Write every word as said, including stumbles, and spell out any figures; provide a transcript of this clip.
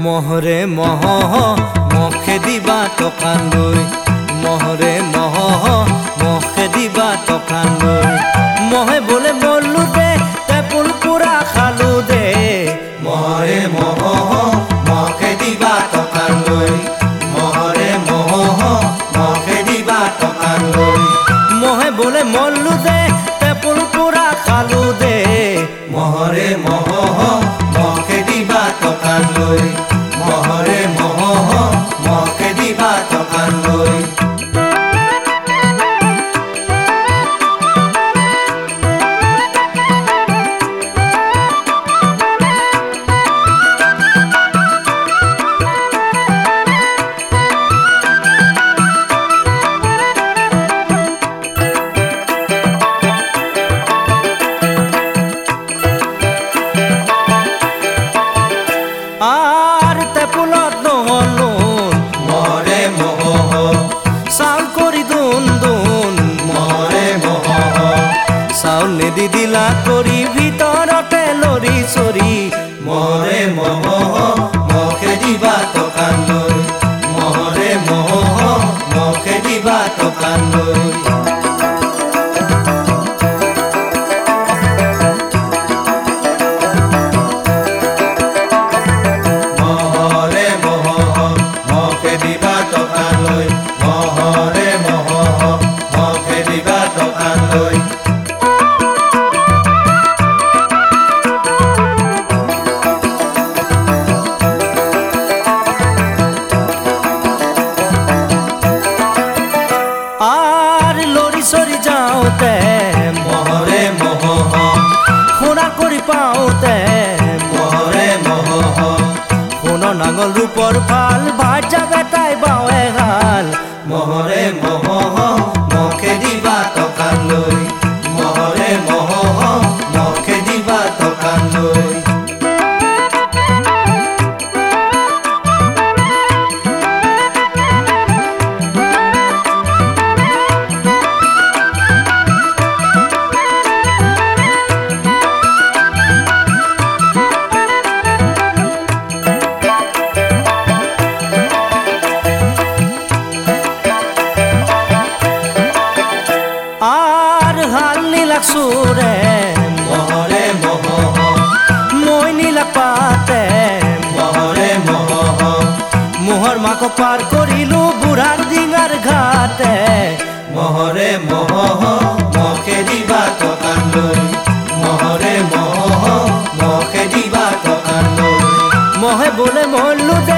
মহরে মহ মখে দিবা টকান লৈ মহরে মহ মখে দিবা টকান লৈ মহে বলে মল্লু দে তেপুল পুরা খালু দে মহরে মহ মখে দিবা টকান লৈ মহরে মহ মখে দিবা টকান লৈ মহে বলে মল্লু দে তেপুল পুরা খালু দে মহরে মহ মখে দিবা টকান লৈ মহরে মহ মখে দিবা টকান লৈ আর তেপুলত নহলুন মহরে মহ চাউল কৰি দুন দুন মহরে মহ চাউল নিদি দিলা কৰি ভিতৰতে লৰি চৰি মহরে মহ মখে দিবা টকান লৈ মহরে মহ মখে দিবা টকান লৈ মহরে মহ মখে দিবা টকান লৈ মহরে মহ মখে দিবা টকান লৈ আর লৰি চৰি যাওঁতে মহরে মহ সোণা কৰি পাওঁতে মহরে মহ সোণৰ নাঙল ৰূপৰ ভাল ভাত যাবে তাই বাৱে হাল মহরে মহ মখে দিবা টকান লৈ মহরে মহ মখে দিবা টকান লৈ আর হাল নীলাক সুৰে মহরে মহ মই নীলাক পাতে মহরে মহ মোহৰ মাক পাৰ কৰিলো বুঢ়াৰ ডিঙাৰ ঘাটে মহরে মহ মখে দিবা টকান লৈ মহরে মহ মখে দিবা টকান লৈ মহে বোলে মল্লু